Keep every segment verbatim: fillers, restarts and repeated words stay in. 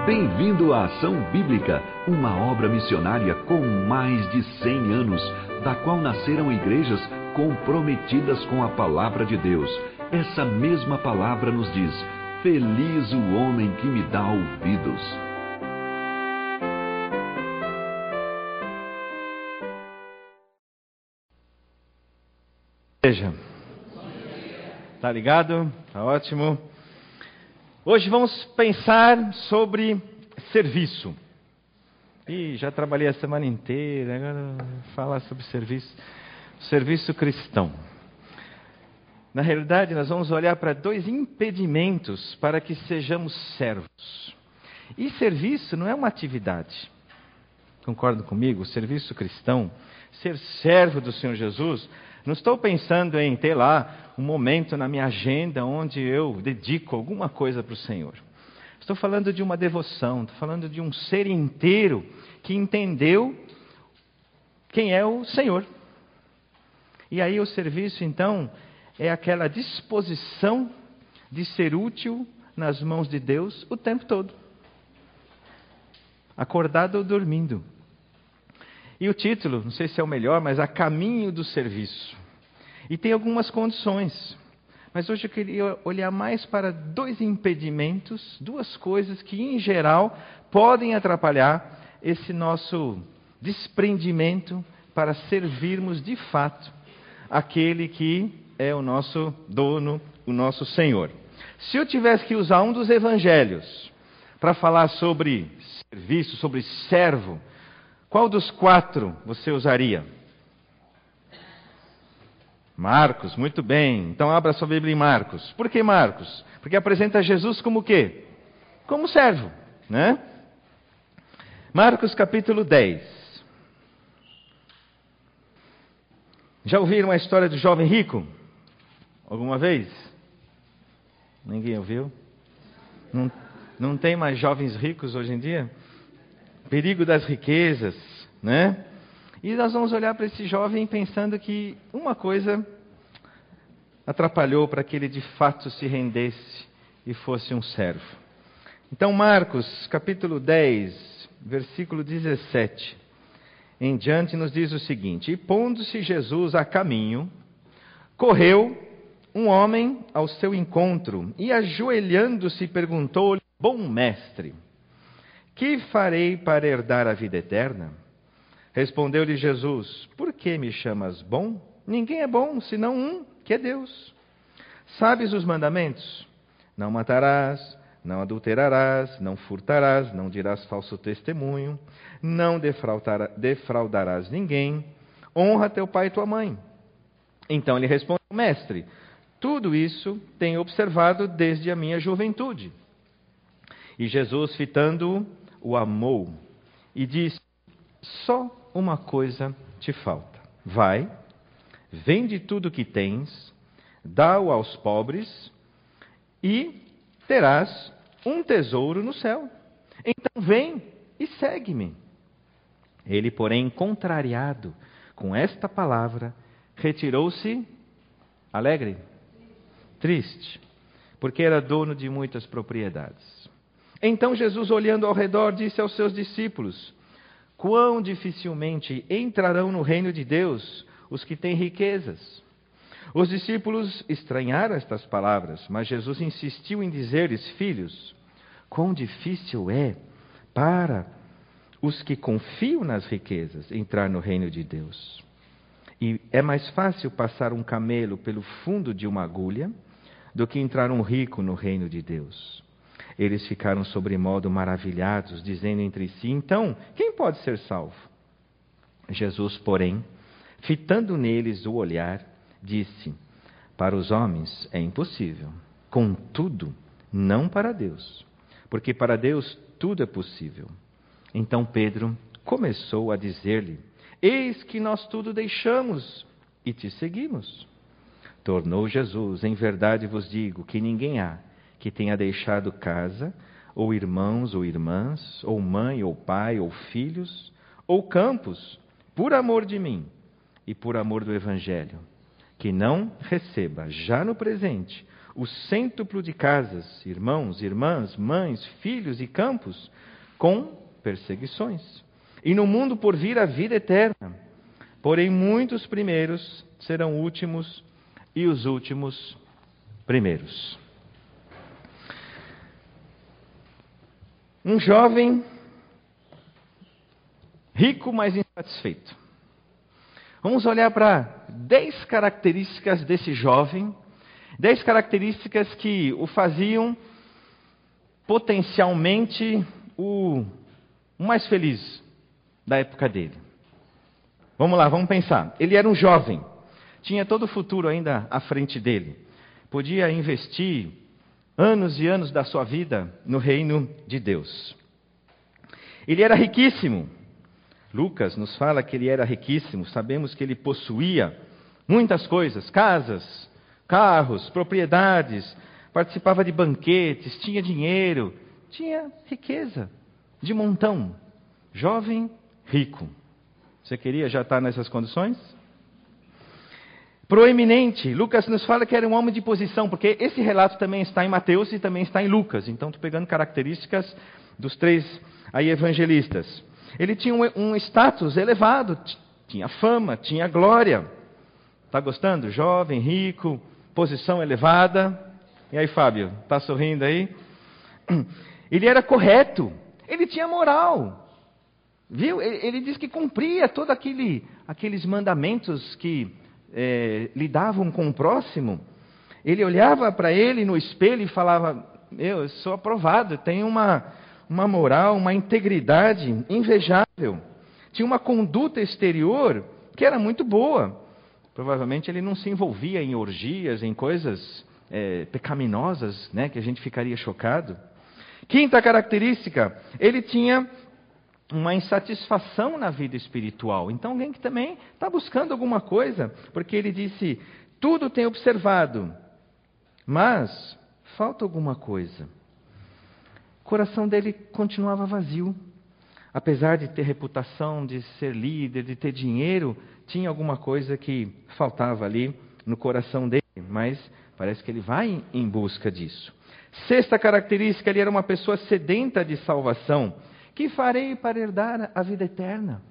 Bem-vindo à Ação Bíblica, uma obra missionária com mais de cem anos, da qual nasceram igrejas comprometidas com a Palavra de Deus. Essa mesma palavra nos diz: feliz o homem que me dá ouvidos. Igreja, tá ligado? Tá ótimo. Hoje vamos pensar sobre serviço. Ih, já trabalhei a semana inteira, agora vou falar sobre serviço, serviço cristão. Na realidade, nós vamos olhar para dois impedimentos para que sejamos servos. E serviço não é uma atividade. Concordam comigo? O serviço cristão, ser servo do Senhor Jesus, não estou pensando em ter lá um momento na minha agenda onde eu dedico alguma coisa para o Senhor. Estou falando de uma devoção, estou falando de um ser inteiro que entendeu quem é o Senhor. E aí o serviço, então, é aquela disposição de ser útil nas mãos de Deus o tempo todo. Acordado ou dormindo. E o título, não sei se é o melhor, mas A Caminho do Serviço. E tem algumas condições. Mas hoje eu queria olhar mais para dois impedimentos, duas coisas que, em geral, podem atrapalhar esse nosso desprendimento para servirmos de fato aquele que é o nosso dono, o nosso Senhor. Se eu tivesse que usar um dos evangelhos para falar sobre serviço, sobre servo, qual dos quatro você usaria? Marcos, muito bem. Então abra sua Bíblia em Marcos. Por que Marcos? Porque apresenta Jesus como o quê? Como servo, né? Marcos capítulo dez. Já ouviram a história do jovem rico? Alguma vez? Ninguém ouviu? Não, não tem mais jovens ricos hoje em dia? Perigo das riquezas, né? E nós vamos olhar para esse jovem pensando que uma coisa atrapalhou para que ele de fato se rendesse e fosse um servo. Então, Marcos, capítulo dez, versículo dezessete, em diante nos diz o seguinte: E pondo-se Jesus a caminho, correu um homem ao seu encontro e, ajoelhando-se, perguntou-lhe: Bom mestre, que farei para herdar a vida eterna? Respondeu-lhe Jesus: Por que me chamas bom? Ninguém é bom, senão um, que é Deus. Sabes os mandamentos? Não matarás, não adulterarás, não furtarás, não dirás falso testemunho, não defraudarás ninguém, honra teu pai e tua mãe. Então ele respondeu: Mestre, tudo isso tenho observado desde a minha juventude. E Jesus, fitando-o, o amou e disse: Só uma coisa te falta. Vai, vende tudo o que tens, dá-o aos pobres e terás um tesouro no céu. Então vem e segue-me. Ele, porém, contrariado com esta palavra, retirou-se alegre, triste, porque era dono de muitas propriedades. Então Jesus, olhando ao redor, disse aos seus discípulos: Quão dificilmente entrarão no reino de Deus os que têm riquezas. Os discípulos estranharam estas palavras, mas Jesus insistiu em dizer-lhes: Filhos, quão difícil é para os que confiam nas riquezas entrar no reino de Deus. E é mais fácil passar um camelo pelo fundo de uma agulha do que entrar um rico no reino de Deus. Eles ficaram sobremodo maravilhados, dizendo entre si: Então, quem pode ser salvo? Jesus, porém, fitando neles o olhar, disse: Para os homens é impossível, contudo, não para Deus, porque para Deus tudo é possível. Então Pedro começou a dizer-lhe: Eis que nós tudo deixamos e te seguimos. Tornou Jesus: Em verdade vos digo que ninguém há que tenha deixado casa, ou irmãos ou irmãs, ou mãe ou pai, ou filhos, ou campos, por amor de mim e por amor do Evangelho, que não receba já no presente o cêntuplo de casas, irmãos, irmãs, mães, filhos e campos, com perseguições. E no mundo por vir a vida eterna. Porém, muitos primeiros serão últimos e os últimos primeiros. Um jovem rico, mas insatisfeito. Vamos olhar para dez características desse jovem, dez características que o faziam potencialmente o, o mais feliz da época dele. Vamos lá, vamos pensar. Ele era um jovem, tinha todo o futuro ainda à frente dele. Podia investir anos e anos da sua vida no reino de Deus. Ele era riquíssimo. Lucas nos fala que ele era riquíssimo. Sabemos que ele possuía muitas coisas, casas, carros, propriedades, participava de banquetes, tinha dinheiro, tinha riqueza de montão. Jovem, rico. Você queria já estar nessas condições? Proeminente. Lucas nos fala que era um homem de posição, porque esse relato também está em Mateus e também está em Lucas. Então, estou pegando características dos três aí evangelistas. Ele tinha um, um status elevado, tinha fama, tinha glória. Está gostando? Jovem, rico, posição elevada. E aí, Fábio, está sorrindo aí? Ele era correto, ele tinha moral. Viu? Ele, ele diz que cumpria todos aquele, aqueles mandamentos que é, lidavam com o próximo. Ele olhava para ele no espelho e falava: eu sou aprovado, tenho uma, uma moral, uma integridade invejável. Tinha uma conduta exterior que era muito boa. Provavelmente ele não se envolvia em orgias, em coisas é, pecaminosas, né, que a gente ficaria chocado. Quinta característica, ele tinha uma insatisfação na vida espiritual. Então, alguém que também está buscando alguma coisa, porque ele disse: tudo tem observado, mas falta alguma coisa. O coração dele continuava vazio. Apesar de ter reputação, de ser líder, de ter dinheiro, tinha alguma coisa que faltava ali no coração dele, mas parece que ele vai em busca disso. Sexta característica, ele era uma pessoa sedenta de salvação. Que farei para herdar a vida eterna?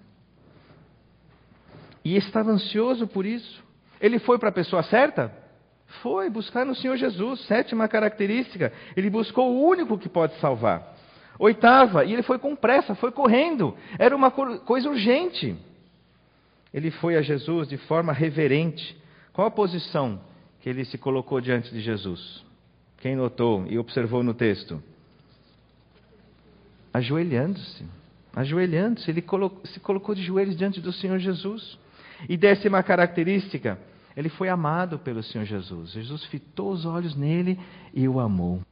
E estava ansioso por isso. Ele foi para a pessoa certa? Foi buscar no Senhor Jesus. Sétima característica, ele buscou o único que pode salvar. Oitava, e ele foi com pressa, foi correndo. Era uma coisa urgente. Ele foi a Jesus de forma reverente. Qual a posição que ele se colocou diante de Jesus? Quem notou e observou no texto? Ajoelhando-se, ajoelhando-se, ele colocou, se colocou de joelhos diante do Senhor Jesus. E décima característica, ele foi amado pelo Senhor Jesus. Jesus fitou os olhos nele e o amou.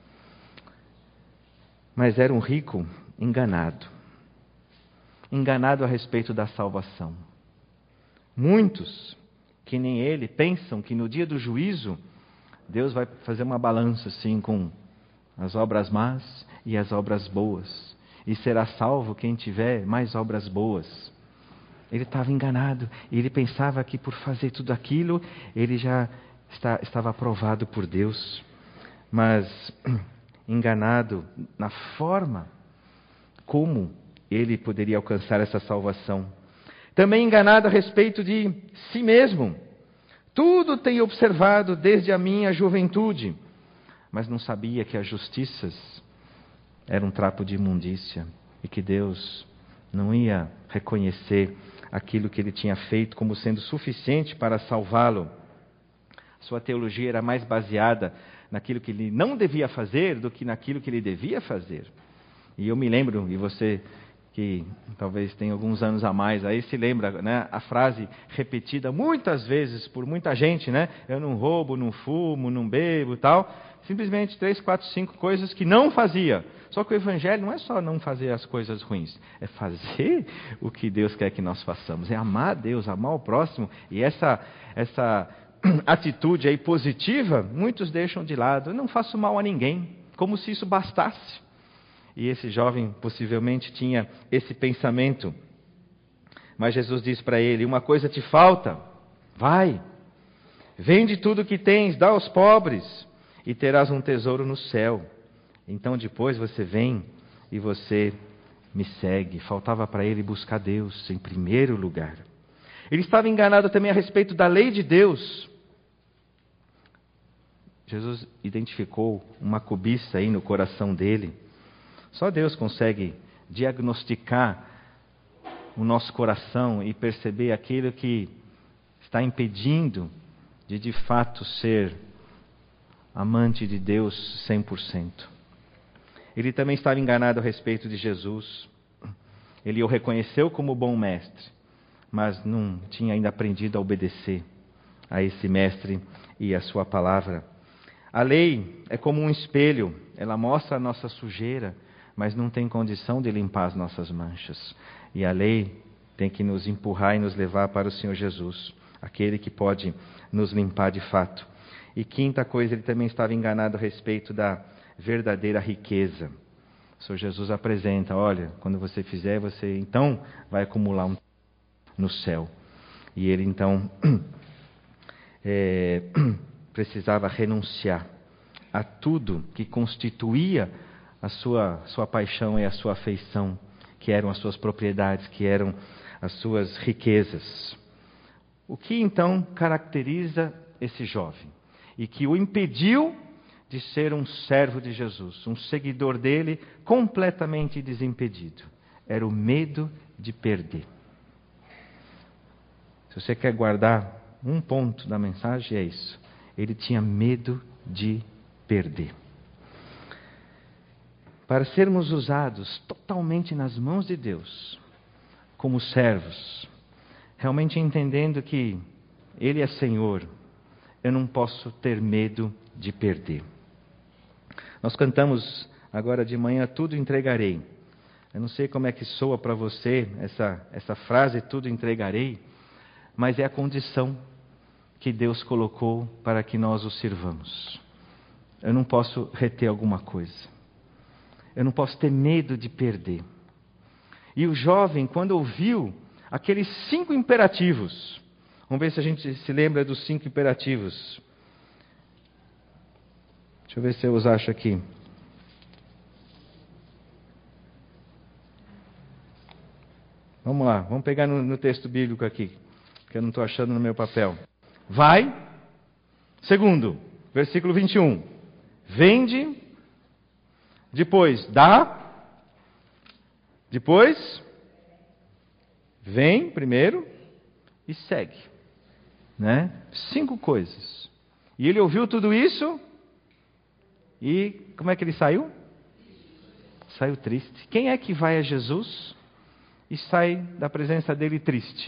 Mas era um rico enganado, enganado a respeito da salvação. Muitos, que nem ele, pensam que no dia do juízo, Deus vai fazer uma balança assim com as obras más e as obras boas. E será salvo quem tiver mais obras boas. Ele estava enganado. E ele pensava que por fazer tudo aquilo, ele já está, estava aprovado por Deus. Mas enganado na forma como ele poderia alcançar essa salvação. Também enganado a respeito de si mesmo. Tudo tenho observado desde a minha juventude. Mas não sabia que as justiças eram um trapo de imundícia e que Deus não ia reconhecer aquilo que ele tinha feito como sendo suficiente para salvá-lo. Sua teologia era mais baseada naquilo que ele não devia fazer do que naquilo que ele devia fazer. E eu me lembro, e você que talvez tenha alguns anos a mais, aí se lembra, né, a frase repetida muitas vezes por muita gente, né? Eu não roubo, não fumo, não bebo e tal. Simplesmente três, quatro, cinco coisas que não fazia. Só que o Evangelho não é só não fazer as coisas ruins, é fazer o que Deus quer que nós façamos, é amar a Deus, amar o próximo. E essa, essa atitude aí positiva, muitos deixam de lado. Eu não faço mal a ninguém, como se isso bastasse. E esse jovem possivelmente tinha esse pensamento. Mas Jesus diz para ele: uma coisa te falta, vai, vende tudo o que tens, dá aos pobres, e terás um tesouro no céu. Então depois você vem e você me segue. Faltava para ele buscar Deus em primeiro lugar. Ele estava enganado também a respeito da lei de Deus. Jesus identificou uma cobiça aí no coração dele. Só Deus consegue diagnosticar o nosso coração e perceber aquilo que está impedindo de de fato ser amante de Deus cem por cento. Ele também estava enganado a respeito de Jesus. Ele o reconheceu como bom mestre, mas não tinha ainda aprendido a obedecer a esse mestre e a sua palavra. A lei é como um espelho, ela mostra a nossa sujeira, mas não tem condição de limpar as nossas manchas. E a lei tem que nos empurrar e nos levar para o Senhor Jesus, aquele que pode nos limpar de fato. E quinta coisa, ele também estava enganado a respeito da verdadeira riqueza. O Senhor Jesus apresenta, olha, quando você fizer, você então vai acumular um no céu. E ele então é, precisava renunciar a tudo que constituía a sua, sua paixão e a sua afeição, que eram as suas propriedades, que eram as suas riquezas. O que então caracteriza esse jovem e que o impediu de ser um servo de Jesus, um seguidor dele completamente desimpedido? Era o medo de perder. Se você quer guardar um ponto da mensagem, é isso. Ele tinha medo de perder. Para sermos usados totalmente nas mãos de Deus, como servos, realmente entendendo que Ele é Senhor, eu não posso ter medo de perder. Nós cantamos agora de manhã, tudo entregarei. Eu não sei como é que soa para você essa, essa frase, tudo entregarei, mas é a condição que Deus colocou para que nós o sirvamos. Eu não posso reter alguma coisa. Eu não posso ter medo de perder. E o jovem, quando ouviu aqueles cinco imperativos, vamos ver se a gente se lembra dos cinco imperativos. Deixa eu ver se eu os acho aqui. Vamos lá, vamos pegar no, no texto bíblico aqui, que eu não estou achando no meu papel. Vai. Segundo, versículo vinte e um. Vende. Depois, dá. Depois, vem primeiro e segue. Né? Cinco coisas. E ele ouviu tudo isso e como é que ele saiu? Saiu triste. Quem é que vai a Jesus e sai da presença dele triste?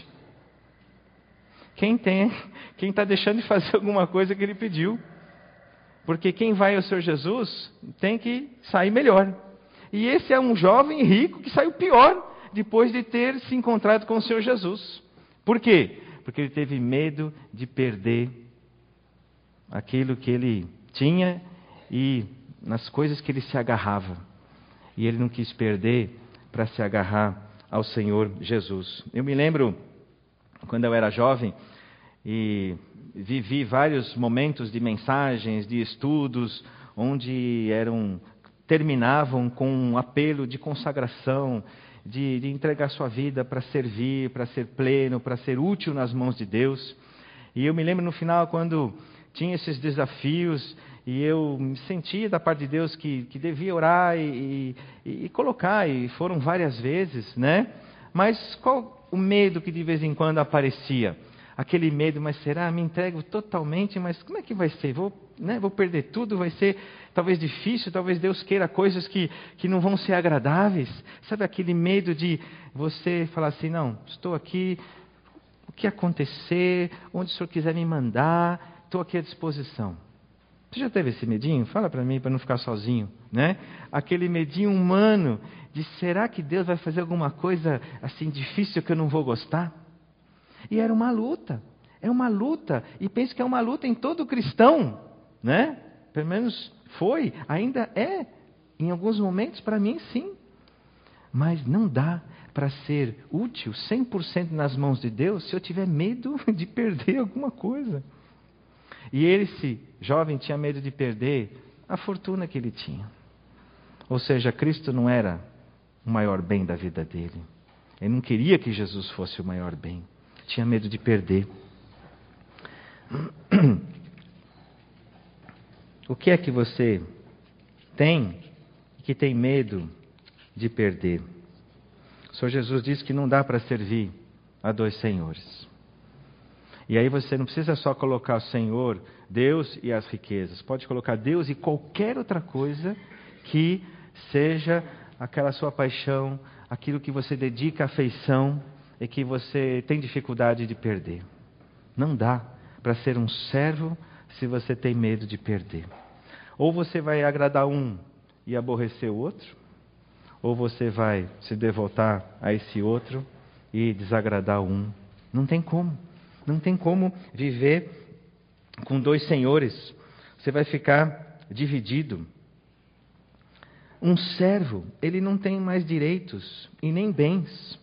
Quem tem, quem está deixando de fazer alguma coisa que ele pediu. Porque quem vai ao Senhor Jesus tem que sair melhor. E esse é um jovem rico que saiu pior depois de ter se encontrado com o Senhor Jesus. Por quê? Porque ele teve medo de perder aquilo que ele tinha e nas coisas que ele se agarrava. E ele não quis perder para se agarrar ao Senhor Jesus. Eu me lembro quando eu era jovem e vivi vários momentos de mensagens, de estudos, onde eram, terminavam com um apelo de consagração, de, de entregar sua vida para servir, para ser pleno, para ser útil nas mãos de Deus. E eu me lembro no final, quando tinha esses desafios, e eu me sentia da parte de Deus que, que devia orar e, e, e colocar, e foram várias vezes, né? Mas qual o medo que de vez em quando aparecia? Aquele medo, mas será? Me entrego totalmente, mas como é que vai ser? Vou, né, vou perder tudo, vai ser talvez difícil, talvez Deus queira coisas que, que não vão ser agradáveis. Sabe aquele medo de você falar assim, não, estou aqui, o que acontecer, onde o Senhor quiser me mandar, estou aqui à disposição. Você já teve esse medinho? Fala para mim, para não ficar sozinho, né? Aquele medinho humano de será que Deus vai fazer alguma coisa assim difícil que eu não vou gostar? E era uma luta, é uma luta, e penso que é uma luta em todo cristão, né? Pelo menos foi, ainda é, em alguns momentos para mim sim. Mas não dá para ser útil cem por cento nas mãos de Deus se eu tiver medo de perder alguma coisa. E esse jovem tinha medo de perder a fortuna que ele tinha. Ou seja, Cristo não era o maior bem da vida dele. Ele não queria que Jesus fosse o maior bem. Tinha medo de perder. O que é que você tem que tem medo de perder? O Senhor Jesus disse que não dá para servir a dois senhores. E aí você não precisa só colocar o Senhor, Deus e as riquezas. Pode colocar Deus e qualquer outra coisa que seja aquela sua paixão, aquilo que você dedica afeição e que você tem dificuldade de perder. Não dá para ser um servo se você tem medo de perder. Ou você vai agradar um e aborrecer o outro, ou você vai se devotar a esse outro e desagradar um. Não tem como. Não tem como viver com dois senhores. Você vai ficar dividido. Um servo, ele não tem mais direitos e nem bens.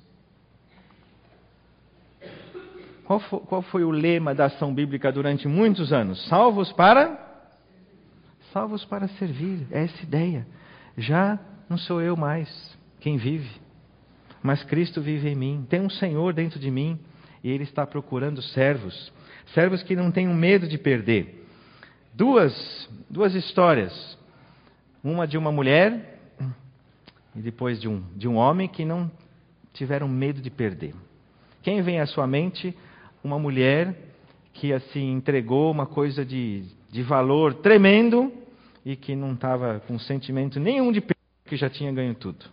Qual foi, qual foi o lema da ação bíblica durante muitos anos? Salvos para? Salvos para servir. É essa ideia. Já não sou eu mais quem vive, mas Cristo vive em mim. Tem um Senhor dentro de mim e Ele está procurando servos. Servos que não tenham medo de perder. Duas, duas histórias. Uma de uma mulher e depois de um, de um homem que não tiveram medo de perder. Quem vem à sua mente? Uma mulher que assim entregou uma coisa de, de valor tremendo e que não estava com sentimento nenhum de perder, que já tinha ganho tudo.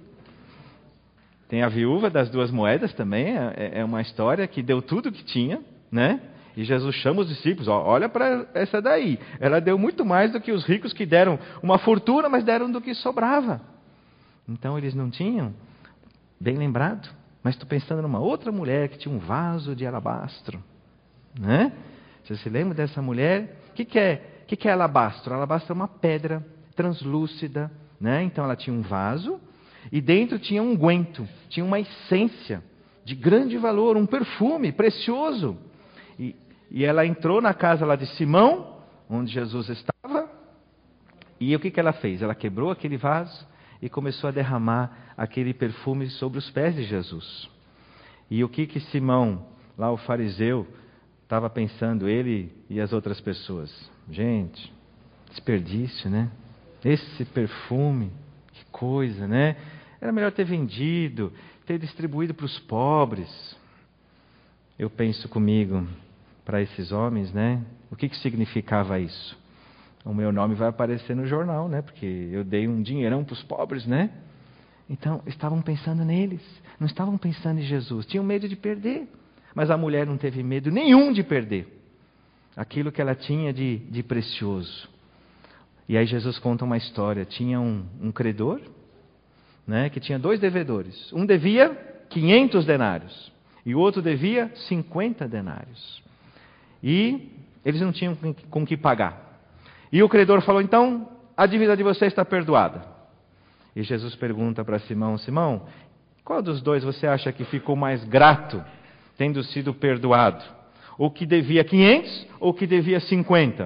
Tem a viúva das duas moedas também, é, é uma história que deu tudo que tinha, né? E Jesus chama os discípulos, ó, olha para essa daí. Ela deu muito mais do que os ricos que deram uma fortuna, mas deram do que sobrava. Então eles não tinham, bem lembrado, mas estou pensando numa outra mulher que tinha um vaso de alabastro, né? Você se lembra dessa mulher? O que, que é? O que, que é alabastro? Alabastro é uma pedra translúcida, né? Então ela tinha um vaso e dentro tinha um unguento, tinha uma essência de grande valor, um perfume precioso. E, e ela entrou na casa lá de Simão, onde Jesus estava, e o que, que ela fez? Ela quebrou aquele vaso e começou a derramar aquele perfume sobre os pés de Jesus. E o que, que Simão, lá o fariseu, estava pensando, ele e as outras pessoas? Gente, desperdício, né? Esse perfume, que coisa, né? Era melhor ter vendido, ter distribuído para os pobres. Eu penso comigo, para esses homens, né? O que, que significava isso? O meu nome vai aparecer no jornal, né? Porque eu dei um dinheirão para os pobres, né? Então, estavam pensando neles, não estavam pensando em Jesus. Tinham medo de perder. Mas a mulher não teve medo nenhum de perder aquilo que ela tinha de, de precioso. E aí Jesus conta uma história. Tinha um, um credor, né? Que tinha dois devedores. Um devia quinhentos denários e o outro devia cinquenta denários. E eles não tinham com que pagar. E o credor falou, então, a dívida de você está perdoada. E Jesus pergunta para Simão, Simão, qual dos dois você acha que ficou mais grato, tendo sido perdoado? O que devia quinhentos ou o que devia cinquenta?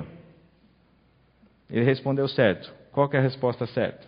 Ele respondeu certo. Qual que é a resposta certa?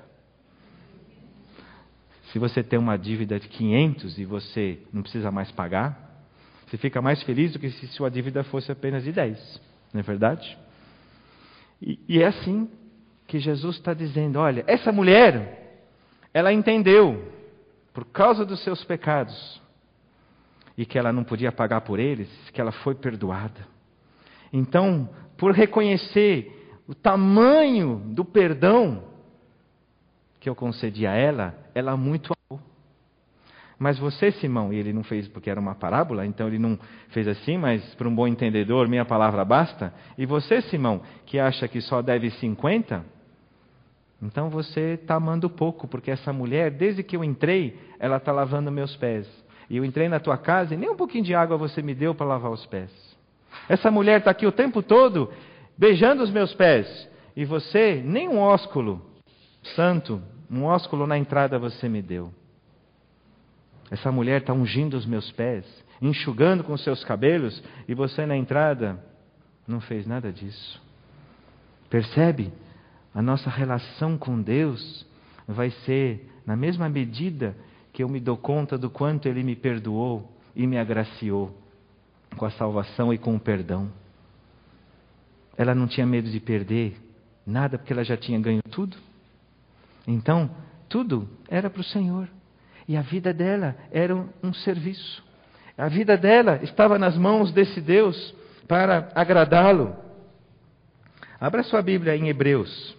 Se você tem uma dívida de quinhentos e você não precisa mais pagar, você fica mais feliz do que se sua dívida fosse apenas de dez. Não é verdade? E, e é assim que Jesus está dizendo, olha, essa mulher, ela entendeu, por causa dos seus pecados, e que ela não podia pagar por eles, que ela foi perdoada. Então, por reconhecer o tamanho do perdão que eu concedi a ela, ela muito amou. Mas você, Simão, e ele não fez porque era uma parábola, então ele não fez assim, mas para um bom entendedor, minha palavra basta. E você, Simão, que acha que só deve cinquenta, então você está amando pouco, porque essa mulher, desde que eu entrei, ela está lavando meus pés. E eu entrei na tua casa e nem um pouquinho de água você me deu para lavar os pés. Essa mulher está aqui o tempo todo, beijando os meus pés. E você, nem um ósculo santo, um ósculo na entrada você me deu. Essa mulher está ungindo os meus pés, enxugando com seus cabelos, e você na entrada Não fez nada disso. Percebe? A nossa relação com Deus vai ser na mesma medida que eu me dou conta do quanto Ele me perdoou e me agraciou com a salvação e com o perdão. Ela não tinha medo de perder nada, porque ela já tinha ganho tudo. Então, tudo era para o Senhor. E a vida dela era um, um serviço. A vida dela estava nas mãos desse Deus para agradá-lo. Abra sua Bíblia em Hebreus.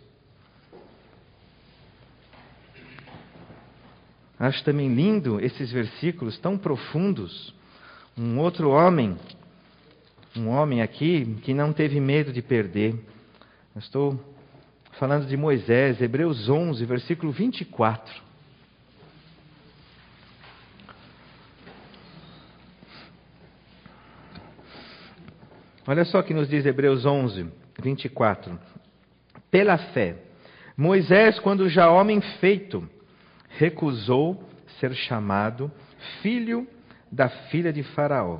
Acho também lindo esses versículos tão profundos. Um outro homem, um homem aqui que não teve medo de perder. Eu estou falando de Moisés, Hebreus onze, versículo vinte e quatro. Olha só o que nos diz Hebreus onze, vinte e quatro. Pela fé, Moisés, quando já homem feito, recusou ser chamado filho da filha de Faraó,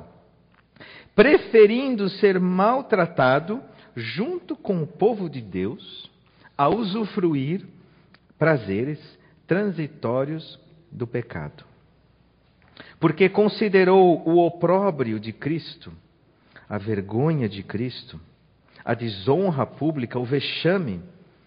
preferindo ser maltratado junto com o povo de Deus, a usufruir prazeres transitórios do pecado. Porque considerou o opróbrio de Cristo, a vergonha de Cristo, a desonra pública, o vexame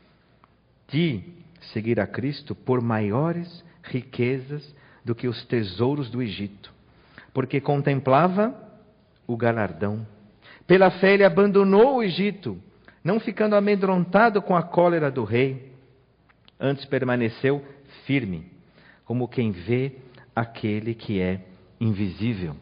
de seguir a Cristo por maiores riquezas do que os tesouros do Egito, porque contemplava o galardão. Pela fé ele abandonou o Egito, não ficando amedrontado com a cólera do rei, antes permaneceu firme, como quem vê aquele que é invisível.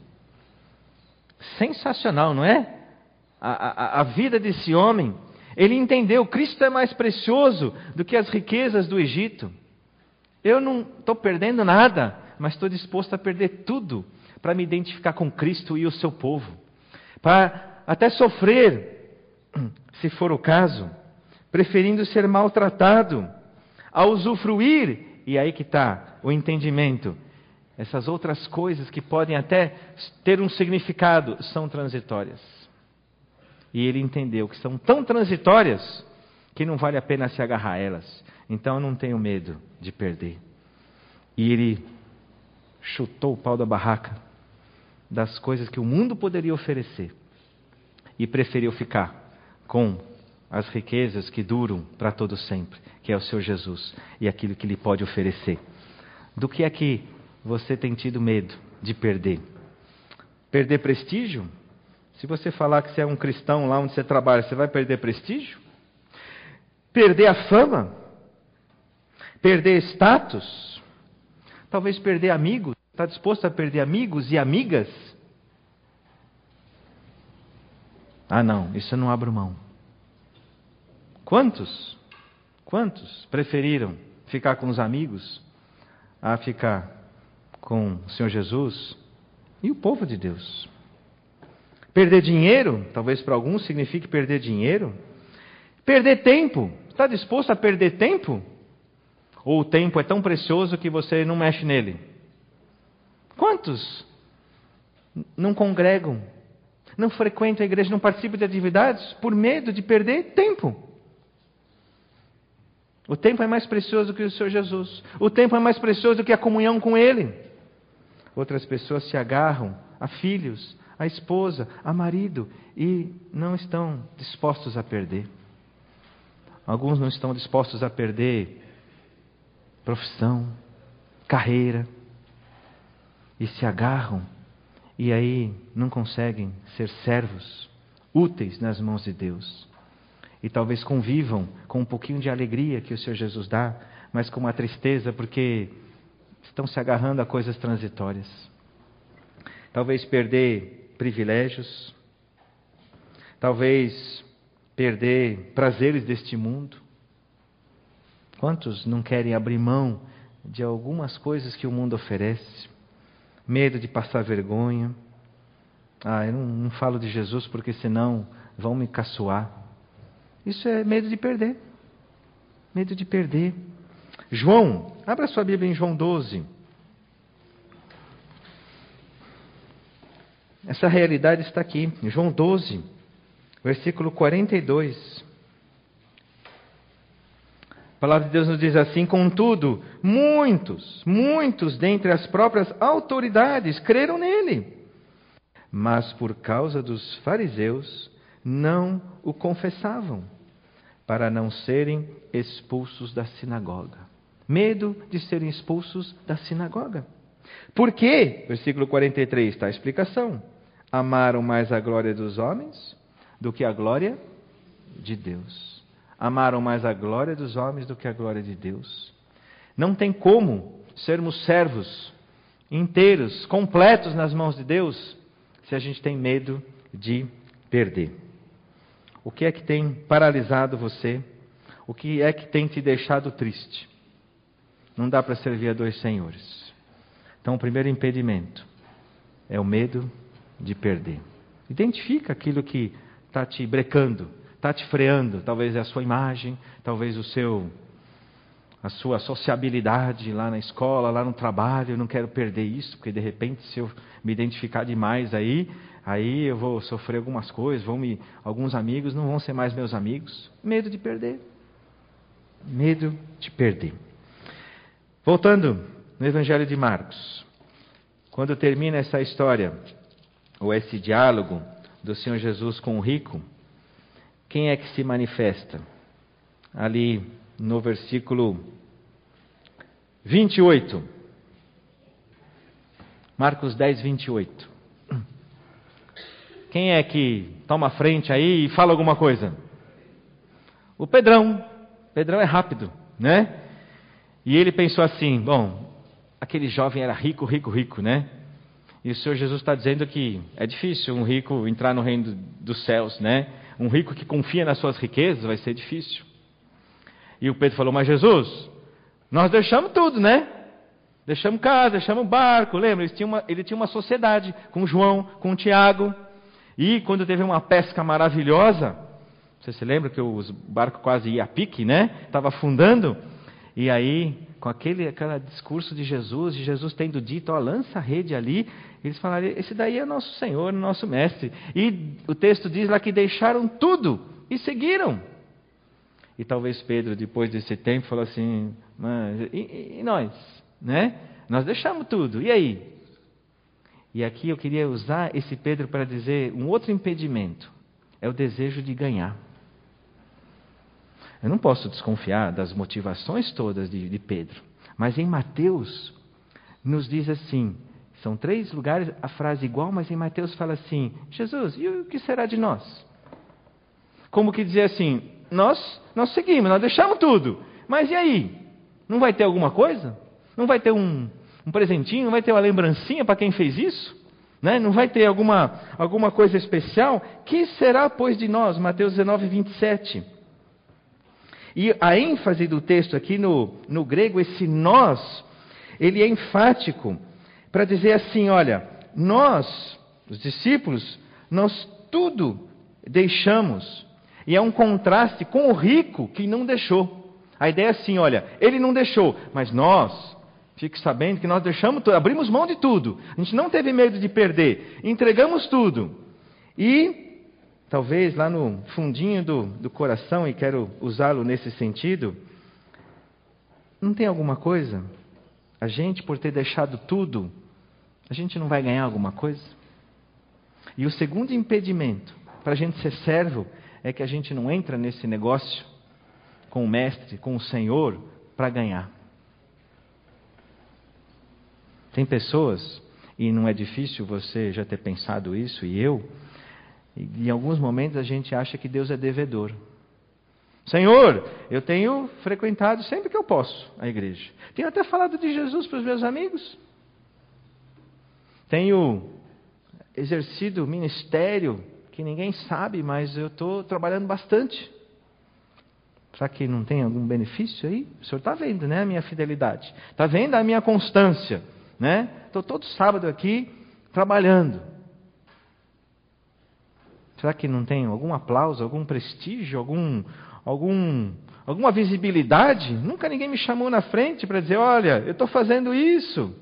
Sensacional, não é? A, a, a vida desse homem. Ele entendeu, Cristo é mais precioso do que as riquezas do Egito. Eu não estou perdendo nada, mas estou disposto a perder tudo para me identificar com Cristo e o seu povo. Para até sofrer, se for o caso, preferindo ser maltratado, a usufruir, e aí que está o entendimento. Essas outras coisas que podem até ter um significado, são transitórias. E ele entendeu que são tão transitórias que não vale a pena se agarrar a elas. Então eu não tenho medo de perder. E ele chutou o pau da barraca das coisas que o mundo poderia oferecer e preferiu ficar com as riquezas que duram para todo sempre, que é o seu Jesus e aquilo que Ele pode oferecer. Do que é que você tem tido medo de perder? Perder prestígio? Se você falar que você é um cristão lá onde você trabalha, você vai perder prestígio? Perder a fama? Perder status? Talvez perder amigos? Está disposto a perder amigos e amigas? Ah não, isso eu não abro mão. Quantos? Quantos preferiram ficar com os amigos a ficar com o Senhor Jesus e o povo de Deus? Perder dinheiro, talvez para alguns signifique perder dinheiro. Perder tempo, está disposto a perder tempo? Ou o tempo é tão precioso que você não mexe nele? Quantos não congregam, não frequentam a igreja, não participam de atividades por medo de perder tempo? O tempo é mais precioso que o Senhor Jesus. O tempo é mais precioso do que a comunhão com Ele. Outras pessoas se agarram a filhos, a esposa, a marido e não estão dispostos a perder. Alguns não estão dispostos a perder profissão, carreira e se agarram e aí não conseguem ser servos úteis nas mãos de Deus. E talvez convivam com um pouquinho de alegria que o Senhor Jesus dá, mas com uma tristeza porque estão se agarrando a coisas transitórias. Talvez perder privilégios, talvez perder prazeres deste mundo. Quantos não querem abrir mão de algumas coisas que o mundo oferece? Medo de passar vergonha. Ah, eu não, não falo de Jesus porque senão vão me caçoar. Isso é medo de perder. Medo de perder. João, abra sua Bíblia em João doze. Essa realidade está aqui, em João doze, Versículo quarenta e dois. A palavra de Deus nos diz assim: contudo, muitos, muitos dentre as próprias autoridades creram nele, mas por causa dos fariseus não o confessavam, para não serem expulsos da sinagoga. Medo de serem expulsos da sinagoga. Por quê? Versículo quarenta e três está a explicação. Amaram mais a glória dos homens do que a glória de Deus. Amaram mais a glória dos homens do que a glória de Deus. Não tem como sermos servos inteiros, completos nas mãos de Deus, se a gente tem medo de perder. O que é que tem paralisado você? O que é que tem te deixado triste? Não dá para servir a dois senhores. Então, o primeiro impedimento é o medo de perder. Identifica aquilo que está te brecando, está te freando. Talvez é a sua imagem, talvez o seu, a sua sociabilidade lá na escola, lá no trabalho. Eu não quero perder isso, porque de repente, se eu me identificar demais aí, aí eu vou sofrer algumas coisas, vão me, alguns amigos não vão ser mais meus amigos. Medo de perder. Medo de perder. Voltando no Evangelho de Marcos, quando termina essa história, ou esse diálogo do Senhor Jesus com o rico, quem é que se manifesta? Ali no versículo vinte e oito. Marcos dez, vinte e oito. Quem é que toma frente aí e fala alguma coisa? O Pedrão. Pedrão é rápido, né? E ele pensou assim, bom, aquele jovem era rico, rico, rico, né? E o Senhor Jesus está dizendo que é difícil um rico entrar no reino dos céus, né? Um rico que confia nas suas riquezas vai ser difícil. E o Pedro falou, mas Jesus, nós deixamos tudo, né? Deixamos casa, deixamos barco, lembra? Ele tinha uma, ele tinha uma sociedade com João, com Tiago. E quando teve uma pesca maravilhosa, você se lembra que o barco quase ia a pique, né? Estava afundando. E aí, com aquele, aquele discurso de Jesus, de Jesus tendo dito, ó, lança a rede ali, eles falaram, esse daí é nosso Senhor, nosso Mestre. E o texto diz lá que deixaram tudo e seguiram. E talvez Pedro, depois desse tempo, falou assim, mas, e, e nós? Né? Nós deixamos tudo, e aí? E aqui eu queria usar esse Pedro para dizer um outro impedimento, é o desejo de ganhar. Eu não posso desconfiar das motivações todas de, de Pedro. Mas em Mateus, nos diz assim, são três lugares a frase igual, mas em Mateus fala assim, Jesus, e o que será de nós? Como que dizer assim, nós, nós seguimos, nós deixamos tudo, mas e aí? Não vai ter alguma coisa? Não vai ter um, um presentinho? Não vai ter uma lembrancinha para quem fez isso? Né? Não vai ter alguma, alguma coisa especial? Que será, pois, de nós? Mateus dezenove, vinte e sete. E a ênfase do texto aqui no, no grego, esse nós, ele é enfático para dizer assim, olha, nós, os discípulos, nós tudo deixamos. E é um contraste com o rico que não deixou. A ideia é assim, olha, ele não deixou, mas nós, fique sabendo que nós deixamos tudo, abrimos mão de tudo. A gente não teve medo de perder, entregamos tudo. E talvez lá no fundinho do, do coração, e quero usá-lo nesse sentido, não tem alguma coisa? A gente, por ter deixado tudo, a gente não vai ganhar alguma coisa? E o segundo impedimento para a gente ser servo é que a gente não entra nesse negócio com o mestre, com o Senhor, para ganhar. Tem pessoas, e não é difícil você já ter pensado isso, e eu, e em alguns momentos a gente acha que Deus é devedor. Senhor, eu tenho frequentado sempre que eu posso a igreja. Tenho até falado de Jesus para os meus amigos. Tenho exercido ministério que ninguém sabe, mas eu estou trabalhando bastante. Será que não tem algum benefício aí? O senhor está vendo, né, a minha fidelidade. Está vendo a minha constância, né? Estou todo sábado aqui trabalhando. Será que não tem algum aplauso, algum prestígio, algum, algum, alguma visibilidade? Nunca ninguém me chamou na frente para dizer, olha, eu estou fazendo isso.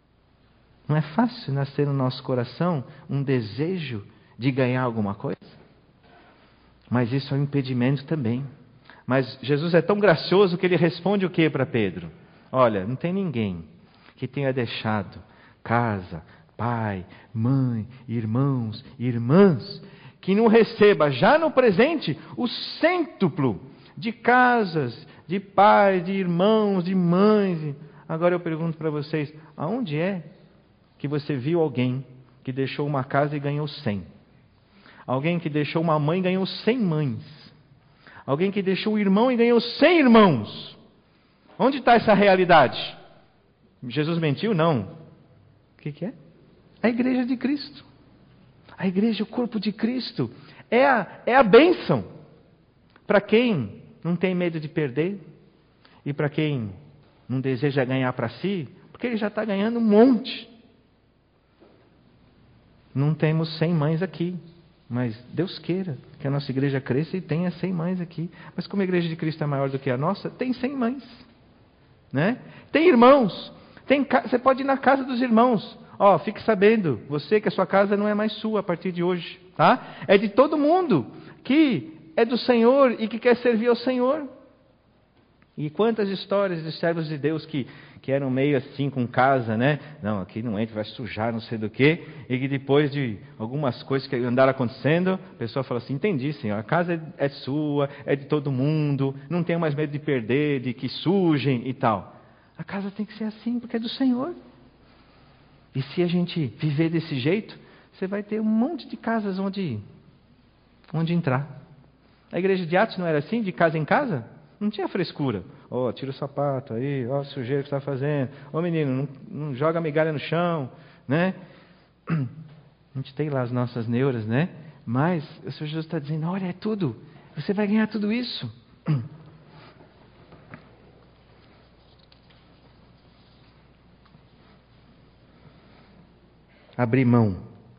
Não é fácil nascer no nosso coração um desejo de ganhar alguma coisa? Mas isso é um impedimento também. Mas Jesus é tão gracioso que ele responde o que para Pedro? Olha, não tem ninguém que tenha deixado casa, pai, mãe, irmãos, irmãs, que não receba já no presente o cêntuplo de casas, de pais, de irmãos, de mães. Agora eu pergunto para vocês, aonde é que você viu alguém que deixou uma casa e ganhou cem? Alguém que deixou uma mãe e ganhou cem mães? Alguém que deixou um irmão e ganhou cem irmãos? Onde está essa realidade? Jesus mentiu? Não. O que, que é? A igreja de Cristo. A igreja, o corpo de Cristo, é a, é a bênção. Para quem não tem medo de perder, e para quem não deseja ganhar para si, porque ele já está ganhando um monte. Não temos cem mães aqui, mas Deus queira que a nossa igreja cresça e tenha cem mães aqui. Mas como a igreja de Cristo é maior do que a nossa, tem cem mães. Né? Tem irmãos, tem, você pode ir na casa dos irmãos. Ó, oh, fique sabendo, você que a sua casa não é mais sua a partir de hoje, tá? É de todo mundo que é do Senhor e que quer servir ao Senhor. E quantas histórias de servos de Deus que, que eram meio assim com casa, né? Não, aqui não entra, vai sujar, não sei do que. E que depois de algumas coisas que andaram acontecendo, a pessoa fala assim, entendi, Senhor, a casa é, é sua, é de todo mundo, não tenho mais medo de perder, de que sujem e tal. A casa tem que ser assim, porque é do Senhor. E se a gente viver desse jeito, você vai ter um monte de casas onde, onde entrar. A igreja de Atos não era assim, de casa em casa? Não tinha frescura. Ó, oh, tira o sapato aí, ó, oh, sujeira que você está fazendo. Ô oh, menino, não, não joga migalha no chão, né? A gente tem lá as nossas neuras, né? Mas o Senhor Jesus está dizendo, olha, é tudo. Você vai ganhar tudo isso. Abrir mão.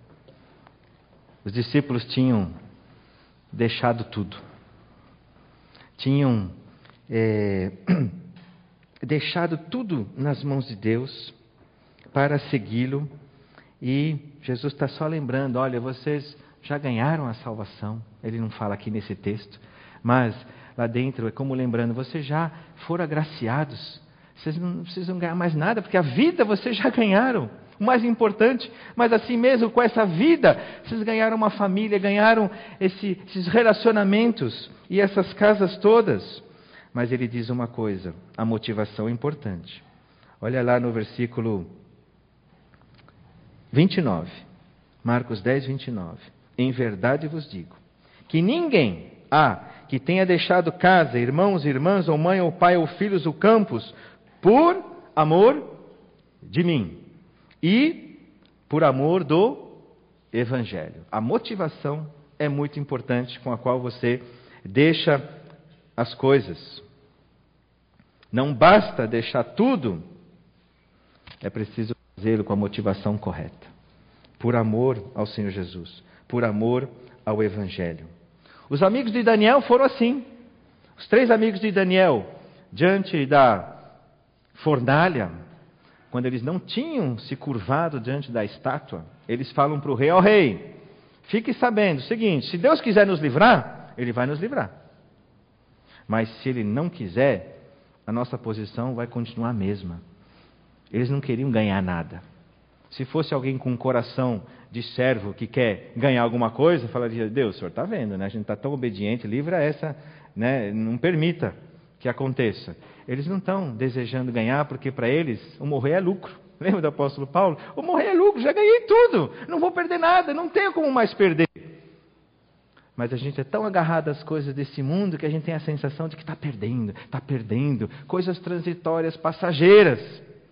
Os discípulos tinham deixado tudo. Tinham é, deixado tudo nas mãos de Deus para segui-lo. E Jesus está só lembrando, olha, vocês já ganharam a salvação. Ele não fala aqui nesse texto, mas lá dentro é como lembrando, vocês já foram agraciados. Vocês não precisam ganhar mais nada, porque a vida vocês já ganharam. O mais importante, mas assim mesmo com essa vida, vocês ganharam uma família, ganharam esse, esses relacionamentos e essas casas todas. Mas ele diz uma coisa, a motivação é importante. Olha lá no versículo vinte e nove, Marcos dez, vinte e nove. Em verdade vos digo, que ninguém há que tenha deixado casa, irmãos, irmãs, ou mãe, ou pai, ou filhos, ou campos, por amor de mim. E por amor do Evangelho. A motivação é muito importante com a qual você deixa as coisas. Não basta deixar tudo, é preciso fazê-lo com a motivação correta. Por amor ao Senhor Jesus, por amor ao Evangelho. Os amigos de Daniel foram assim. Os três amigos de Daniel, diante da fornalha, quando eles não tinham se curvado diante da estátua, eles falam para o rei, ó oh, rei, fique sabendo o seguinte, se Deus quiser nos livrar, Ele vai nos livrar. Mas se Ele não quiser, a nossa posição vai continuar a mesma. Eles não queriam ganhar nada. Se fosse alguém com um coração de servo que quer ganhar alguma coisa, falaria, Deus, o senhor está vendo, né? A gente está tão obediente, livra essa, né? Não permita que aconteça. Eles não estão desejando ganhar, porque para eles o morrer é lucro. Lembra do apóstolo Paulo? O morrer é lucro, já ganhei tudo, não vou perder nada, não tenho como mais perder. Mas a gente é tão agarrado às coisas desse mundo que a gente tem a sensação de que está perdendo, está perdendo, coisas transitórias, passageiras.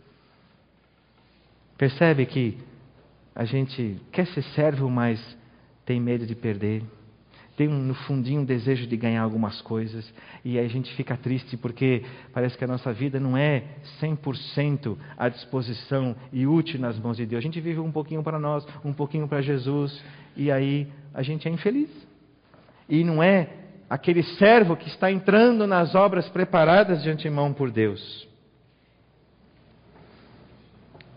Percebe que a gente quer ser servo, mas tem medo de perder. Tem no fundinho um desejo de ganhar algumas coisas. E aí a gente fica triste porque parece que a nossa vida não é cem por cento à disposição e útil nas mãos de Deus. A gente vive um pouquinho para nós, um pouquinho para Jesus. E aí a gente é infeliz. E não é aquele servo que está entrando nas obras preparadas de antemão por Deus.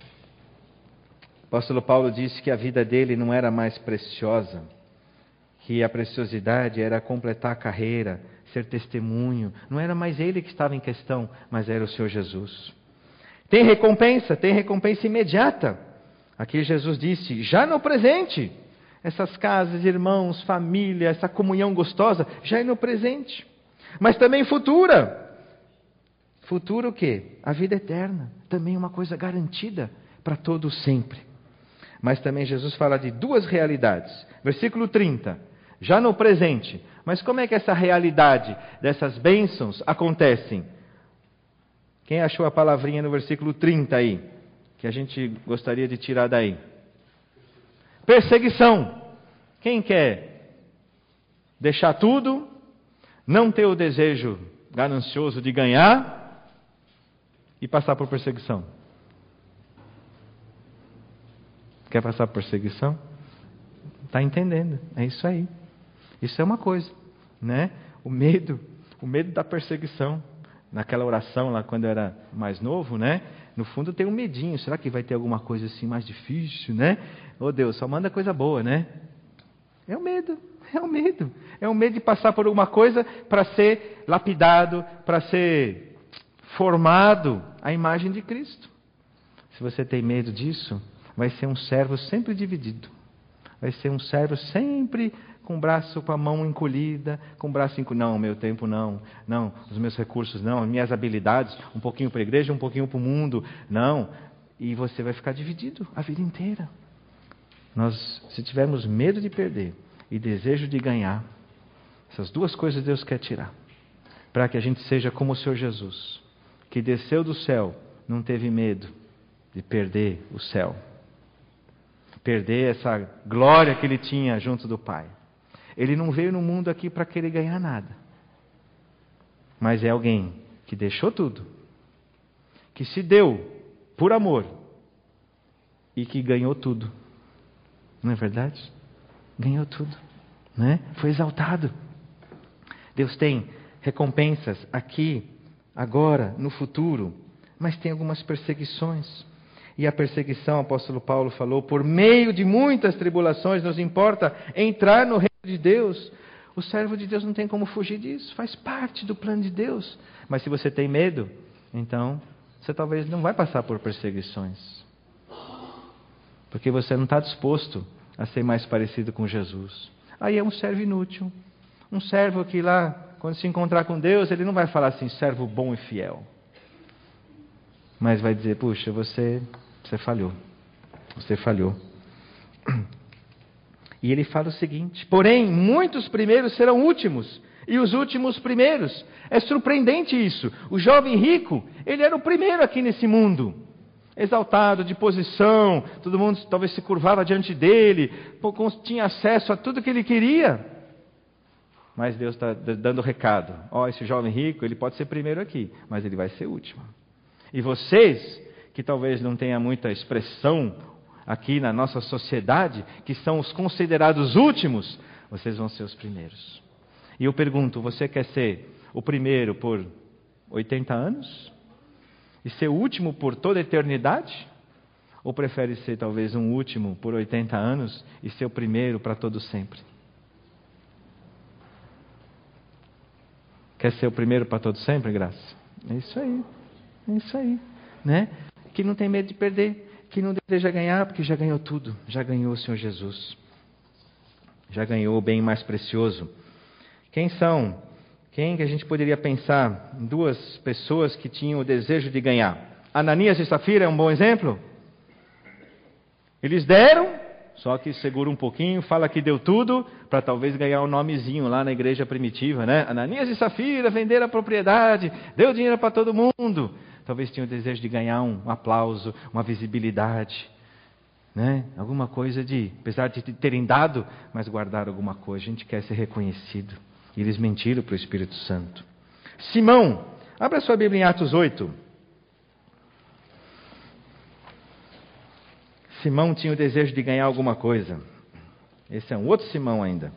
O apóstolo Paulo disse que a vida dele não era mais preciosa que a preciosidade era completar a carreira, ser testemunho. Não era mais ele que estava em questão, mas era o Senhor Jesus. Tem recompensa, tem recompensa imediata. Aqui Jesus disse, já no presente, essas casas, irmãos, família, essa comunhão gostosa, já é no presente. Mas também futura. Futuro o quê? A vida eterna. Também uma coisa garantida para todos sempre. Mas também Jesus fala de duas realidades. Versículo trinta. Já no presente. Mas como é que essa realidade dessas bênçãos acontecem? Quem achou a palavrinha no versículo trinta aí? Que a gente gostaria de tirar daí. Perseguição. Quem quer deixar tudo, não ter o desejo ganancioso de ganhar e passar por perseguição? Quer passar por perseguição? Está entendendo? É isso aí. Isso é uma coisa, né? O medo, o medo da perseguição. Naquela oração lá quando eu era mais novo, né? No fundo tem um medinho. Será que vai ter alguma coisa assim mais difícil, né? Oh Deus, só manda coisa boa, né? É o medo, é o medo. É o medo de passar por alguma coisa para ser lapidado, para ser formado à imagem de Cristo. Se você tem medo disso, vai ser um servo sempre dividido. Vai ser um servo sempre com o braço, com a mão encolhida, com o braço encolhido. Não, meu tempo não. Não, os meus recursos não. As minhas habilidades, um pouquinho para a igreja, um pouquinho para o mundo. Não. E você vai ficar dividido a vida inteira. Nós, se tivermos medo de perder e desejo de ganhar, essas duas coisas Deus quer tirar. Para que a gente seja como o Senhor Jesus, que desceu do céu, não teve medo de perder o céu. Perder essa glória que ele tinha junto do Pai. Ele não veio no mundo aqui para querer ganhar nada. Mas é alguém que deixou tudo. Que se deu por amor. E que ganhou tudo. Não é verdade? Ganhou tudo. Né? Foi exaltado. Deus tem recompensas aqui, agora, no futuro. Mas tem algumas perseguições. E a perseguição, o apóstolo Paulo falou, por meio de muitas tribulações, nos importa entrar no reino de Deus. O servo de Deus não tem como fugir disso, faz parte do plano de Deus. Mas se você tem medo, então você talvez não vai passar por perseguições. Porque você não está disposto a ser mais parecido com Jesus. Aí é um servo inútil. Um servo que lá, quando se encontrar com Deus, ele não vai falar assim, servo bom e fiel. Mas vai dizer, puxa, você, você falhou. Você falhou. E ele fala o seguinte, porém, muitos primeiros serão últimos, e os últimos primeiros. É surpreendente isso. O jovem rico, ele era o primeiro aqui nesse mundo. Exaltado, de posição, todo mundo talvez se curvava diante dele, tinha acesso a tudo que ele queria. Mas Deus está dando recado. Ó, oh, esse jovem rico, ele pode ser primeiro aqui, mas ele vai ser último. E vocês, que talvez não tenham muita expressão aqui na nossa sociedade, que são os considerados últimos, vocês vão ser os primeiros. E eu pergunto, você quer ser o primeiro por oitenta anos? E ser o último por toda a eternidade? Ou prefere ser talvez um último por oitenta anos e ser o primeiro para todo sempre? Quer ser o primeiro para todo sempre, Graça? É isso aí. É isso aí, né? Que não tem medo de perder, que não deseja ganhar, porque já ganhou tudo, já ganhou o Senhor Jesus, já ganhou o bem mais precioso. Quem são? Quem que a gente poderia pensar? Duas pessoas que tinham o desejo de ganhar. Ananias e Safira é um bom exemplo? Eles deram, só que segura um pouquinho, fala que deu tudo, para talvez ganhar um nomezinho lá na igreja primitiva, né? Ananias e Safira venderam a propriedade, deu dinheiro para todo mundo. Talvez tinham o desejo de ganhar um aplauso, uma visibilidade, né? Alguma coisa de, apesar de terem dado, mas guardaram alguma coisa. A gente quer ser reconhecido. E eles mentiram para o Espírito Santo. Simão, abra sua Bíblia em Atos oito. Simão tinha o desejo de ganhar alguma coisa. Esse é um outro Simão ainda.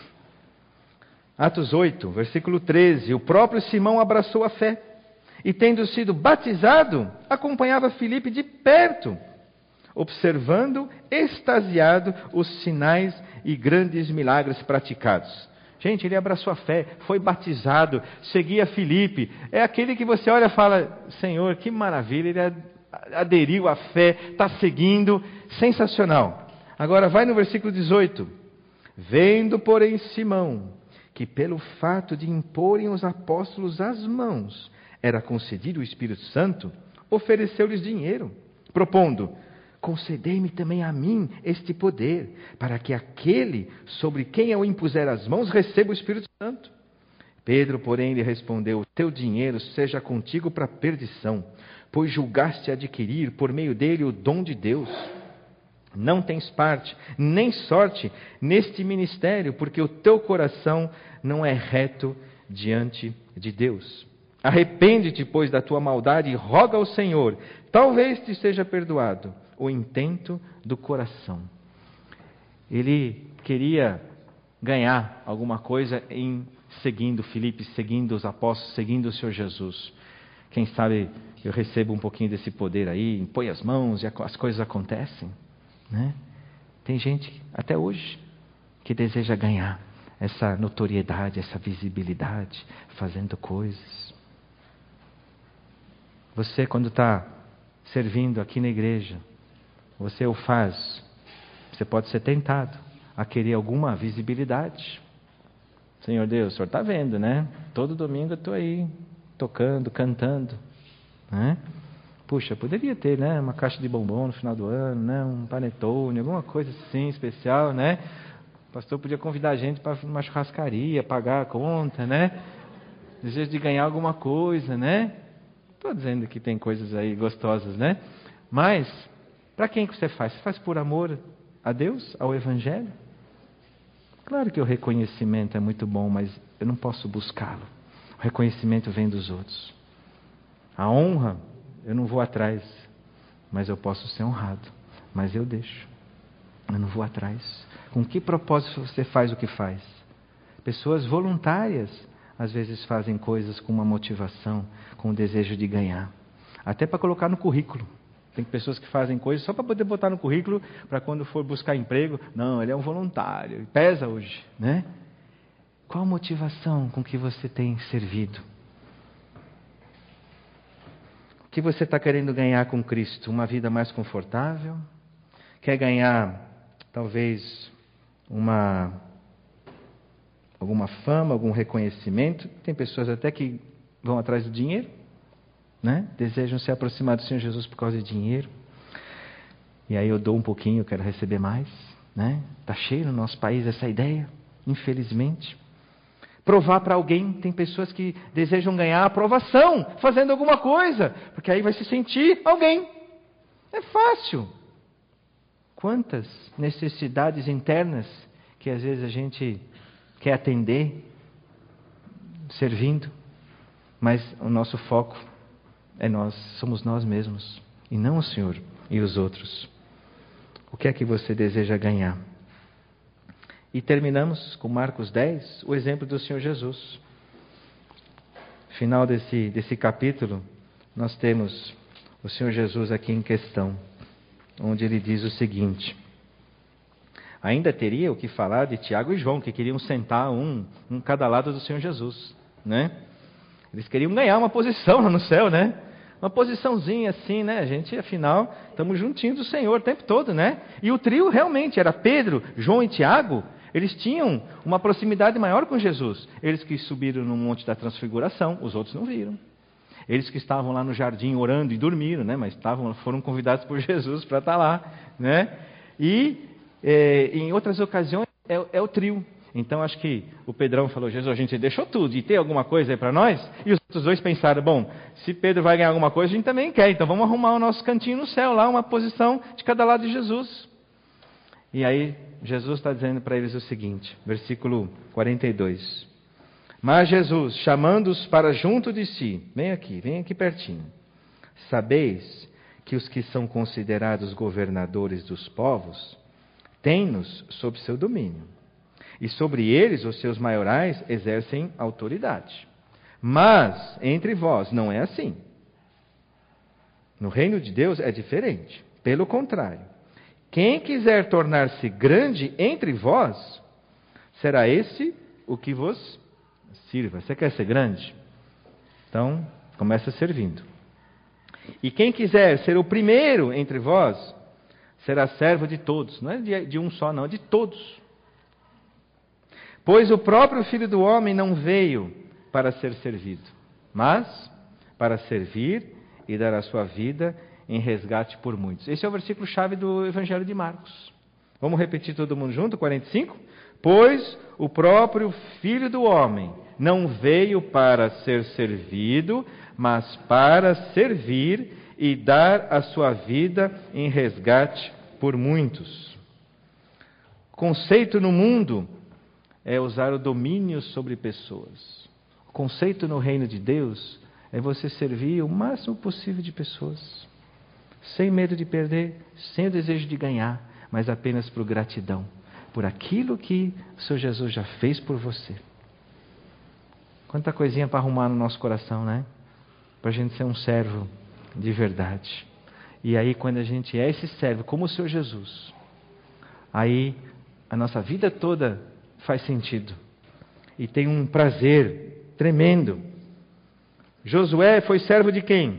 Atos oito, versículo treze. O próprio Simão abraçou a fé. E tendo sido batizado, acompanhava Filipe de perto. observando extasiado os sinais e grandes milagres praticados. Gente, ele abraçou a fé, foi batizado, seguia Filipe. É aquele que você olha e fala, Senhor, que maravilha, ele aderiu à fé, está seguindo, sensacional. Agora vai no versículo dezoito. Vendo, porém, Simão, que pelo fato de imporem os apóstolos as mãos, era concedido o Espírito Santo, ofereceu-lhes dinheiro, propondo, concedei-me também a mim este poder, para que aquele sobre quem eu impuser as mãos receba o Espírito Santo. Pedro, porém, lhe respondeu, teu dinheiro seja contigo para perdição, pois julgaste adquirir por meio dele o dom de Deus. Não tens parte, nem sorte neste ministério, porque o teu coração não é reto diante de Deus. Arrepende-te, pois, da tua maldade e roga ao Senhor, talvez te seja perdoado o intento do coração. Ele queria ganhar alguma coisa em seguindo Filipe, seguindo os apóstolos, seguindo o Senhor Jesus. Quem sabe eu recebo um pouquinho desse poder aí, impõe as mãos e as coisas acontecem. Né? Tem gente, até hoje, que deseja ganhar essa notoriedade, essa visibilidade, fazendo coisas. Você, quando está servindo aqui na igreja, você o faz, você pode ser tentado a querer alguma visibilidade. Senhor Deus, o Senhor está vendo, né? Todo domingo eu estou aí, tocando, cantando, né? Puxa, poderia ter, né, uma caixa de bombom no final do ano, né, um panetone, alguma coisa assim especial, né? O pastor podia convidar a gente para uma churrascaria, pagar a conta, né? Desejo de ganhar alguma coisa, né? Estou dizendo que tem coisas aí gostosas, né? Mas, para quem que você faz? Você faz por amor a Deus, ao Evangelho? Claro que o reconhecimento é muito bom, mas eu não posso buscá-lo. O reconhecimento vem dos outros. A honra, eu não vou atrás, mas eu posso ser honrado. Mas eu deixo. Eu não vou atrás. Com que propósito você faz o que faz? Pessoas voluntárias, às vezes fazem coisas com uma motivação, com o desejo de ganhar. Até para colocar no currículo. Tem pessoas que fazem coisas só para poder botar no currículo, para quando for buscar emprego. Não, ele é um voluntário, pesa hoje, né? Qual a motivação com que você tem servido? O que você está querendo ganhar com Cristo? Uma vida mais confortável? Quer ganhar, talvez, uma, alguma fama, algum reconhecimento? Tem pessoas até que vão atrás do dinheiro, né? Desejam se aproximar do Senhor Jesus por causa de dinheiro. E aí eu dou um pouquinho, eu quero receber mais, né? Está cheio no nosso país essa ideia, infelizmente. Provar para alguém, tem pessoas que desejam ganhar aprovação fazendo alguma coisa, porque aí vai se sentir alguém. É fácil. Quantas necessidades internas que às vezes a gente quer atender, servindo, mas o nosso foco é nós, somos nós mesmos, e não o Senhor e os outros. O que é que você deseja ganhar? E terminamos com Marcos dez, o exemplo do Senhor Jesus. Final desse, desse capítulo, nós temos o Senhor Jesus aqui em questão, onde ele diz o seguinte: ainda teria o que falar de Tiago e João, que queriam sentar um, um cada lado do Senhor Jesus, né? Eles queriam ganhar uma posição lá no céu, né? Uma posiçãozinha assim, né? A gente, afinal, estamos juntinhos do Senhor o tempo todo, né? E o trio realmente era Pedro, João e Tiago. Eles tinham uma proximidade maior com Jesus. Eles que subiram no Monte da Transfiguração, os outros não viram. Eles que estavam lá no jardim orando e dormiram, né? Mas estavam, foram convidados por Jesus para estar lá, né? E é, em outras ocasiões é, é o trio. Então acho que o Pedrão falou: Jesus, a gente deixou tudo, e tem alguma coisa aí para nós? E os outros dois pensaram: bom, se Pedro vai ganhar alguma coisa, a gente também quer, então vamos arrumar o nosso cantinho no céu lá, uma posição de cada lado de Jesus. E aí Jesus está dizendo para eles o seguinte, versículo quarenta e dois: mas Jesus, chamando-os para junto de si, vem aqui, vem aqui pertinho, sabeis que os que são considerados governadores dos povos têm-nos sob seu domínio, e sobre eles os seus maiorais exercem autoridade. Mas entre vós não é assim. No reino de Deus é diferente. Pelo contrário, quem quiser tornar-se grande entre vós, será esse o que vos sirva. Você quer ser grande? Então, começa servindo. E quem quiser ser o primeiro entre vós, será servo de todos. Não é de, de um só, não, é de todos. Pois o próprio Filho do Homem não veio para ser servido, mas para servir e dar a sua vida em resgate por muitos. Esse é o versículo-chave do Evangelho de Marcos. Vamos repetir todo mundo junto, quarenta e cinco? Pois o próprio Filho do Homem não veio para ser servido, mas para servir e dar a sua vida em resgate por muitos. O conceito no mundo é usar o domínio sobre pessoas. O conceito no reino de Deus é você servir o máximo possível de pessoas, sem medo de perder, sem o desejo de ganhar, mas apenas por gratidão, por aquilo que o Senhor Jesus já fez por você. Quanta coisinha para arrumar no nosso coração, né? Para a gente ser um servo de verdade. E aí, quando a gente é esse servo, como o Senhor Jesus, aí a nossa vida toda faz sentido. E tem um prazer tremendo. Josué foi servo de quem?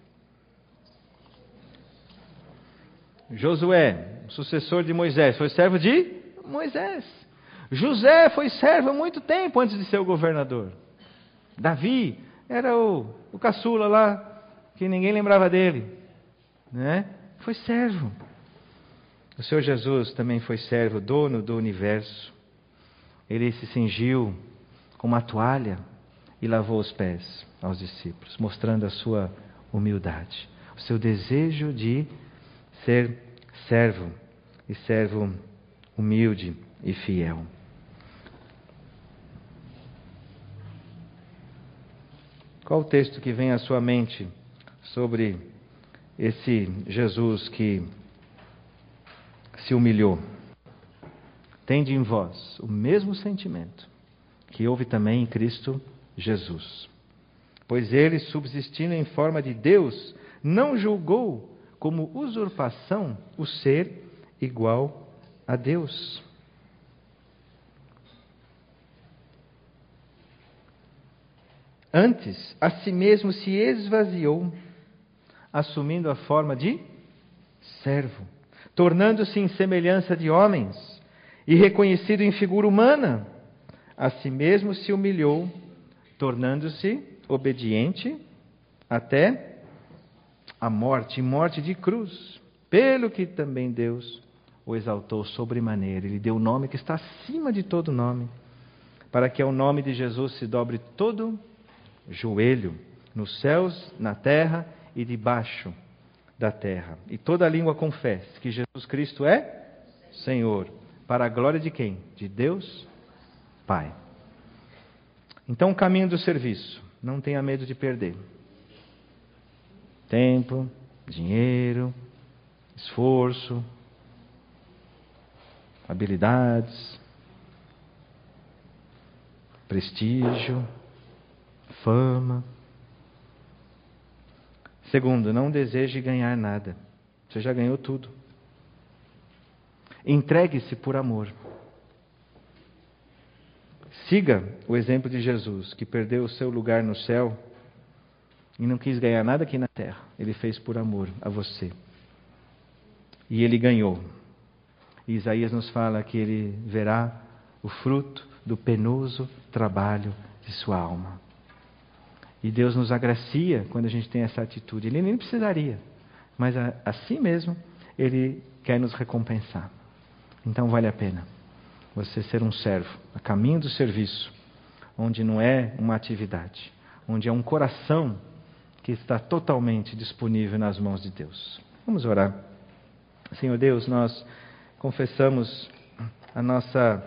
Josué, sucessor de Moisés, foi servo de Moisés. José foi servo há muito tempo antes de ser o governador. Davi era o, o caçula lá, que ninguém lembrava dele, né? Foi servo. O Senhor Jesus também foi servo, dono do universo. Ele se cingiu com uma toalha e lavou os pés aos discípulos, mostrando a sua humildade, o seu desejo de ser servo, e servo humilde e fiel. Qual o texto que vem à sua mente sobre esse Jesus que se humilhou? Tende em vós o mesmo sentimento que houve também em Cristo Jesus. Pois ele, subsistindo em forma de Deus, não julgou como usurpação o ser igual a Deus. Antes, a si mesmo se esvaziou, assumindo a forma de servo, tornando-se em semelhança de homens e reconhecido em figura humana. A si mesmo se humilhou, tornando-se obediente até a morte, morte de cruz, pelo que também Deus o exaltou sobremaneira. Ele deu o nome que está acima de todo nome, para que ao nome de Jesus se dobre todo joelho, nos céus, na terra e debaixo da terra. E toda língua confesse que Jesus Cristo é Senhor, para a glória de quem? De Deus Pai. Então, o caminho do serviço, não tenha medo de perder tempo, dinheiro, esforço, habilidades, prestígio, fama. Segundo, não deseje ganhar nada. Você já ganhou tudo. Entregue-se por amor. Siga o exemplo de Jesus, que perdeu o seu lugar no céu e não quis ganhar nada aqui na terra. Ele fez por amor a você. E ele ganhou. E Isaías nos fala que ele verá o fruto do penoso trabalho de sua alma. E Deus nos agracia quando a gente tem essa atitude. Ele nem precisaria, mas assim mesmo Ele quer nos recompensar. Então vale a pena você ser um servo, a caminho do serviço, onde não é uma atividade, onde é um coração que está totalmente disponível nas mãos de Deus. Vamos orar. Senhor Deus, nós confessamos a nossa,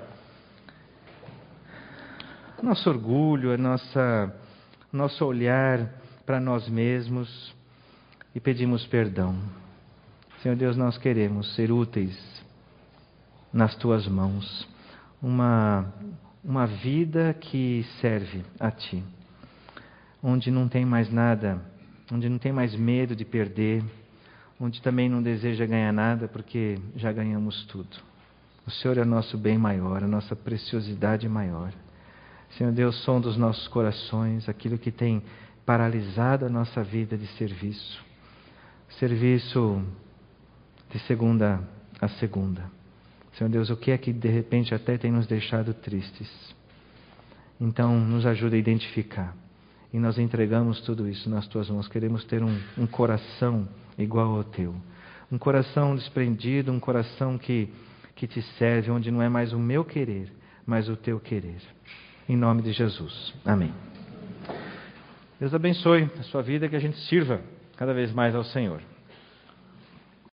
nosso orgulho, a nossa, nosso olhar para nós mesmos e pedimos perdão. Senhor Deus, nós queremos ser úteis nas Tuas mãos, uma, uma vida que serve a Ti, onde não tem mais nada, onde não tem mais medo de perder, onde também não deseja ganhar nada, porque já ganhamos tudo. O Senhor é o nosso bem maior, a nossa preciosidade maior. Senhor Deus, som dos nossos corações, aquilo que tem paralisado a nossa vida de serviço. Serviço de segunda a segunda. Senhor Deus, o que é que de repente até tem nos deixado tristes? Então, nos ajuda a identificar. E nós entregamos tudo isso nas Tuas mãos. Queremos ter um, um coração igual ao Teu. Um coração desprendido, um coração que, que Te serve, onde não é mais o meu querer, mas o Teu querer. Em nome de Jesus. Amém. Deus abençoe a sua vida, que a gente sirva cada vez mais ao Senhor.